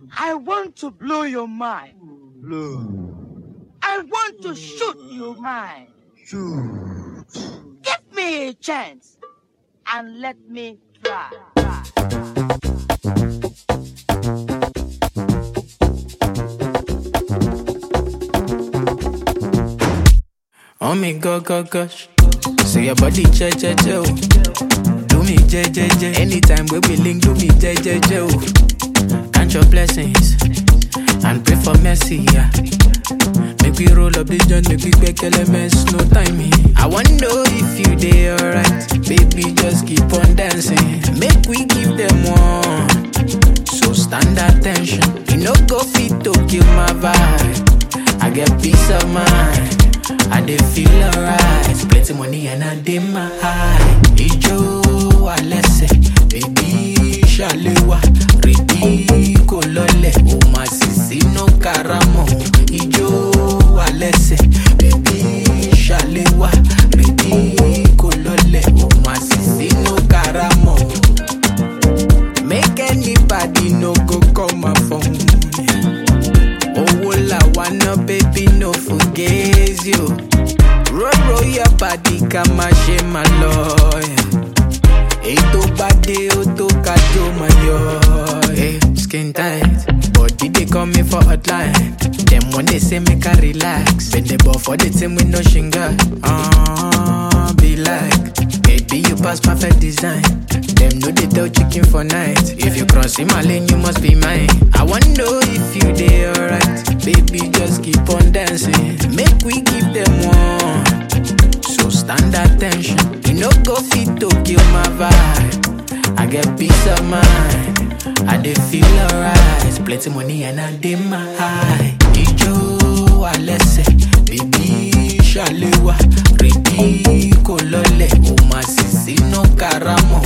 I want to blow your mind. Blow. I want to shoot your mind. Shoot. Give me a chance and let me try. Oh me go gosh. So your body che. Do me je. Anytime we be link, do me je. Count your blessings and pray for mercy, yeah. Make we roll up the joint, make we make elements, no timing. I wanna know if you dey alright, baby, just keep on dancing. Make we give them one, so stand attention. You no go fit to kill my vibe. I get peace of mind, I dey feel alright. Plenty money and I dey my high. Ijo alese, baby shalewa, ready kolole. Oh my sisi no karamo. Ijo alese, baby shalewa, ready kolole. Oh my sisi no karamo. Make anybody no go call my phone. Oh, la wanna baby, no forget you. Roll your body, come and share my love. Eto body, oto kato my yo. Hey, skin tight, body they call me for hotline. Them when they say make I relax, bend the ball for the team with no shinga. Be like, baby you pass perfect design. Them know they tell chicken for night. If you cross in my lane, you must be mine. I wanna know if you dey alright, baby just keep on dancing. Make we give them one, so stand attention. You no go fit to kill my vibe. I get peace of mind, I dey feel alright. Plenty money and I dey my high. Ijo alese, baby shalewa, ready kolole. Oh my sisi no karamo.